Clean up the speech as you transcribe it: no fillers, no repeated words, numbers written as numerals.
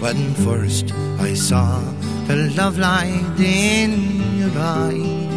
when first I saw the love light in your eye.